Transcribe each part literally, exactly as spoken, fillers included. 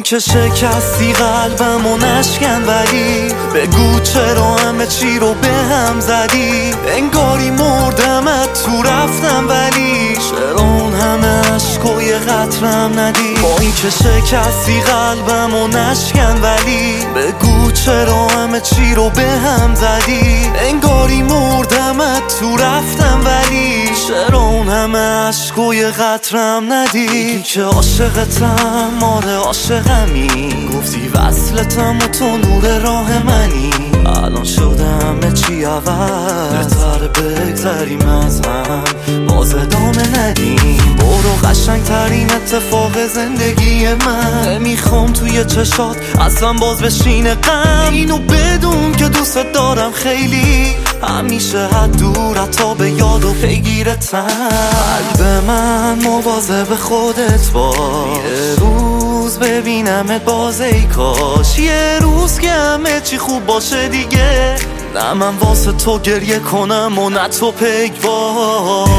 اینکه شکستی قلبم و نشکن، ولی بگو چرا همه چی رو به هم زدی. انگاری مردمت تو رفتم، ولی چرا اون همه عشق و یه قطرم ندی. با اینکه شکستی قلبم و نشکن، ولی بگو چرا همه چی رو به هم زدی. انگاری مردمت تو رفتم، ولی چرا اون همه عشق و یه قطرم ندی. میگی که عاشقتم، آره عاشقمی، گفتی وصلتم و تو نور راه منی. الان شدم چی عوض، بهتر بگذریم از هم، باز ادامه ندیم. برو قشنگ ترین اتفاق زندگی من، نمیخوام توی چشات اصلا باز بشینه غم. اینو بدون که دوست دارم خیلی، همیشه حد دورت تا به یاد و پیگیرتم. قلب من مواظب خودت باش، یه روز ببینمت باز ای کاش. یه روز که همه چی خوب باشه دیگه، نه من واسه تو گریه کنم و نه تو پیگوار.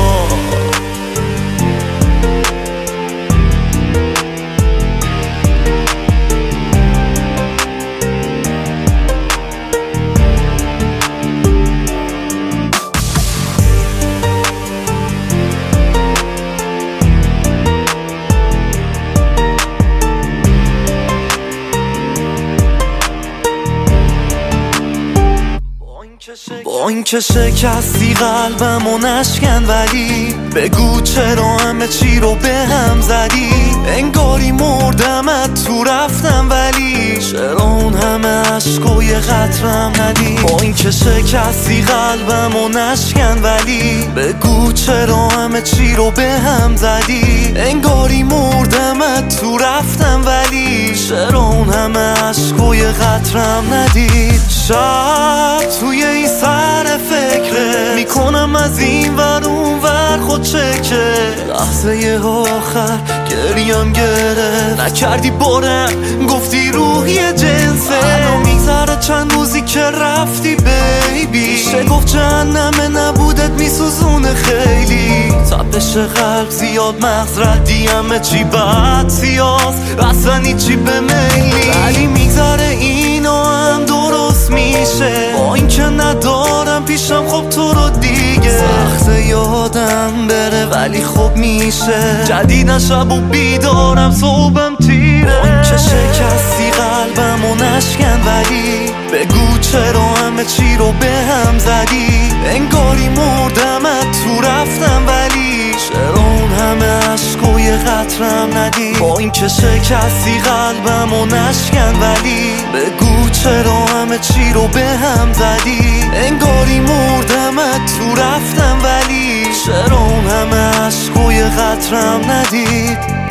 با اینکه شکستی قلبم و نشکن، ولی بگو چرا همه چی رو به هم زدی. انگاری مردمت تو رفتم، ولی چرا اون همه عشق و یه قطرم ندی. با اینکه شکستی قلبم و نشکن، ولی بگو چرا همه چی رو به هم زدی. انگاری مردمت تو رفتم، ولی چرا اون همه عشق و یه قطرم ندید. شب توی این سر فکره میکنم از این ور اون ور خود چکه، لحظه آخر گریم گرفت، نکردی بارم گفتی روحی جنسه. الان میگذره چند روزی که رفتی بیبی، میشه گفت جهنمه نبودت میسوزونه خیلی. تپش قلب زیاد، مغز ردی، همه چی بد سیاست، اصلا هیچی به میلی. ولی میگذره اینا هم درست میشه، با اینکه ندارم پیشم خب تو رو دیگه. سخت یادم بره ولی خب میشه، جدیدن شب و بیدارم صبحم تیره. با اینکه شکستی قلبم و نشکن، ولی بگو چرا همه چی رو به هم زدی. انگاری مردمت تو رفتم، ولی چرا اون همه عشق و یه قطرم ندی. با اینکه شکستی قلبم و نشکن، ولی بگو چرا همه چی رو به هم زدی. انگاری مردمت تو رفتم، ولی چرا اون همه عشق و یه قطرم ندید.